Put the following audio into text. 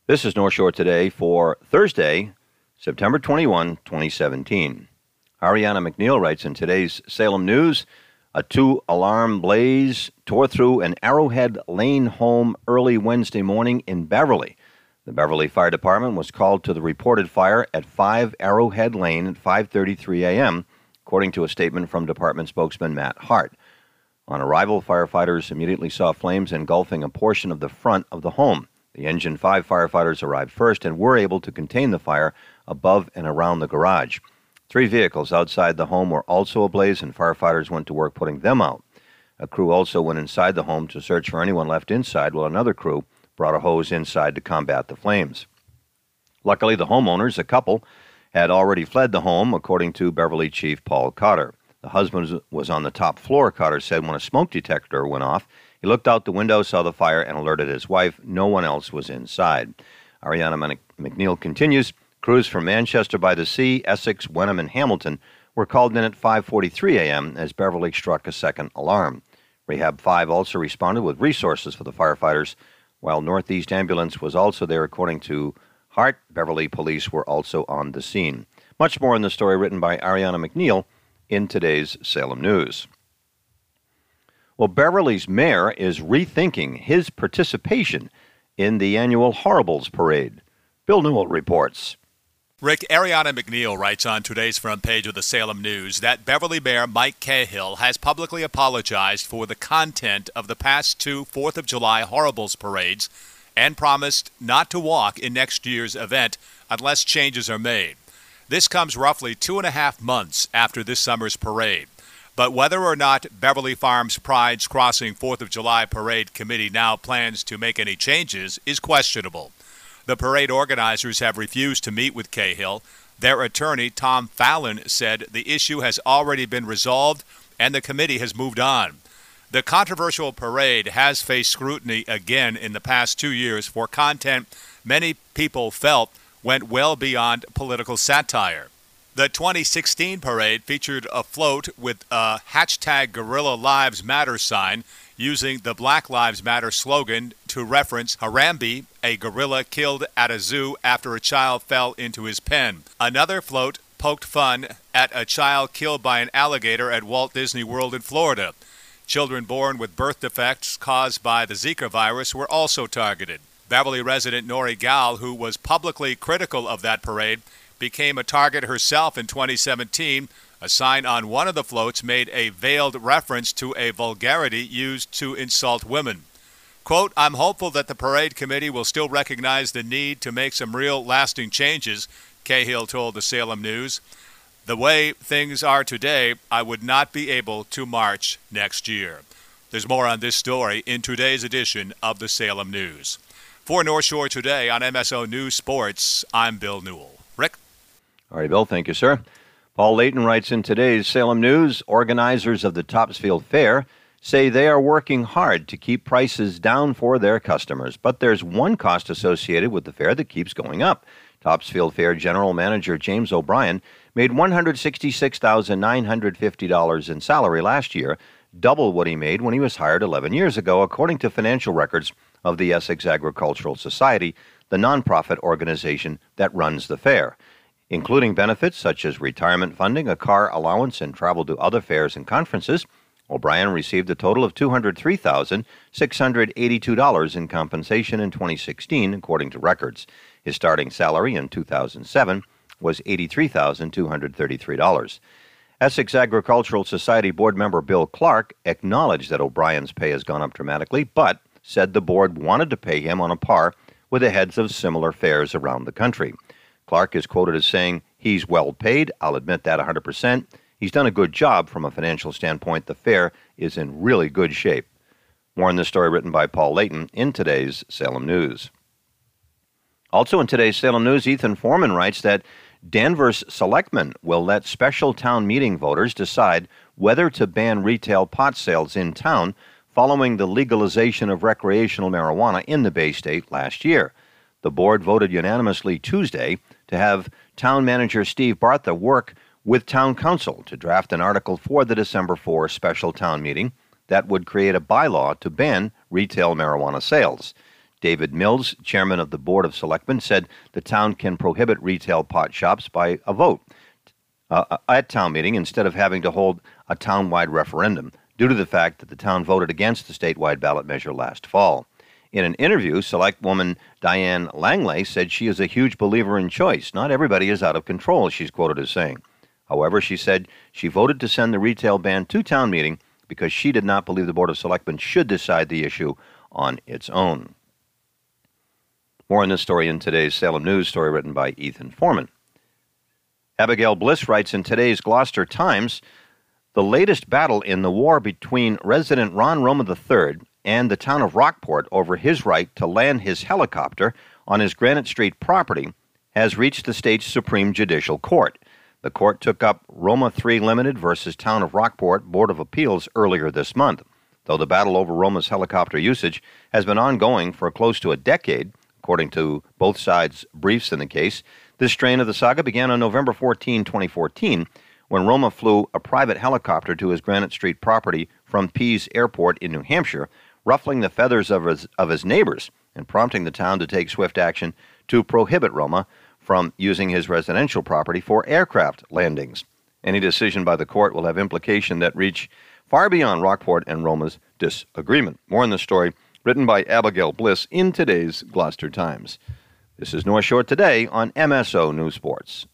This is North Shore Today for Thursday, September 21, 2017. Ariana McNeil writes in today's Salem News, a 2-alarm blaze tore through an Arrowhead Lane home early Wednesday morning in Beverly. The Beverly Fire Department was called to the reported fire at 5 Arrowhead Lane at 5:33 a.m., according to a statement from Department spokesman Matt Hart. On arrival, firefighters immediately saw flames engulfing a portion of the front of the home. The Engine 5 firefighters arrived first and were able to contain the fire above and around the garage. 3 vehicles outside the home were also ablaze, and firefighters went to work putting them out. A crew also went inside the home to search for anyone left inside, while another crew brought a hose inside to combat the flames. Luckily, the homeowners, a couple, had already fled the home, according to Beverly Chief Paul Cotter. The husband was on the top floor, Cotter said, when a smoke detector went off. He looked out the window, saw the fire, and alerted his wife. No one else was inside. Ariana McNeil continues, crews from Manchester by the Sea, Essex, Wenham, and Hamilton were called in at 5:43 a.m. as Beverly struck a second alarm. Rehab 5 also responded with resources for the firefighters, while Northeast Ambulance was also there, according to Hart. Beverly police were also on the scene. Much more in the story written by Ariana McNeil in today's Salem News. Well, Beverly's mayor is rethinking his participation in the annual Horribles Parade. Bill Newell reports. Rick, Ariana McNeil writes on today's front page of the Salem News that Beverly Mayor Mike Cahill has publicly apologized for the content of the past 2 4th of July Horribles parades and promised not to walk in next year's event unless changes are made. This comes roughly 2.5 months after this summer's parade. But whether or not Beverly Farms Pride's Crossing 4th of July Parade Committee now plans to make any changes is questionable. The parade organizers have refused to meet with Cahill. Their attorney, Tom Fallon, said the issue has already been resolved and the committee has moved on. The controversial parade has faced scrutiny again in the past 2 years for content many people felt went well beyond political satire. The 2016 parade featured a float with a hashtag Gorilla Lives Matter sign using the Black Lives Matter slogan to reference Harambe, a gorilla killed at a zoo after a child fell into his pen. Another float poked fun at a child killed by an alligator at Walt Disney World in Florida. Children born with birth defects caused by the Zika virus were also targeted. Beverly resident Nori Gal, who was publicly critical of that parade, became a target herself in 2017. A sign on one of the floats made a veiled reference to a vulgarity used to insult women. Quote, "I'm hopeful that the parade committee will still recognize the need to make some real lasting changes," Cahill told the Salem News. "The way things are today, I would not be able to march next year." There's more on this story in today's edition of the Salem News. For North Shore Today on MSO News Sports, I'm Bill Newell. Rick? All right, Bill, thank you, sir. Paul Layton writes in today's Salem News, organizers of the Topsfield Fair say they are working hard to keep prices down for their customers, but there's one cost associated with the fair that keeps going up. Topsfield Fair General Manager James O'Brien made $166,950 in salary last year, double what he made when he was hired 11 years ago, according to financial records of the Essex Agricultural Society, the nonprofit organization that runs the fair. Including benefits such as retirement funding, a car allowance, and travel to other fairs and conferences, O'Brien received a total of $203,682 in compensation in 2016, according to records. His starting salary in 2007 was $83,233. Essex Agricultural Society board member Bill Clark acknowledged that O'Brien's pay has gone up dramatically, but said the board wanted to pay him on a par with the heads of similar fairs around the country. Clark is quoted as saying, "He's well paid. I'll admit that 100%. He's done a good job from a financial standpoint. The fair is in really good shape." More on this story written by Paul Layton in today's Salem News. Also in today's Salem News, Ethan Foreman writes that Danvers selectmen will let special town meeting voters decide whether to ban retail pot sales in town following the legalization of recreational marijuana in the Bay State last year. The board voted unanimously Tuesday to have town manager Steve Bartha work with town council to draft an article for the December 4 special town meeting that would create a bylaw to ban retail marijuana sales. David Mills, chairman of the Board of Selectmen, said the town can prohibit retail pot shops by a vote at town meeting instead of having to hold a town-wide referendum due to the fact that the town voted against the statewide ballot measure last fall. In an interview, Selectwoman Diane Langley said she is a huge believer in choice. Not everybody is out of control, she's quoted as saying. However, she said she voted to send the retail ban to town meeting because she did not believe the Board of Selectmen should decide the issue on its own. More on this story in today's Salem News, story written by Ethan Foreman. Abigail Bliss writes in today's Gloucester Times, the latest battle in the war between resident Ron Roma III and the town of Rockport over his right to land his helicopter on his Granite Street property has reached the state's Supreme Judicial Court. The court took up Roma 3 Limited versus Town of Rockport Board of Appeals earlier this month. Though the battle over Roma's helicopter usage has been ongoing for close to a decade, according to both sides' briefs in the case, this strain of the saga began on November 14, 2014, when Roma flew a private helicopter to his Granite Street property from Pease Airport in New Hampshire, ruffling the feathers of his neighbors and prompting the town to take swift action to prohibit Roma from using his residential property for aircraft landings. Any decision by the court will have implications that reach far beyond Rockport and Roma's disagreement. More on this story written by Abigail Bliss in today's Gloucester Times. This is North Shore Today on MSO News Sports.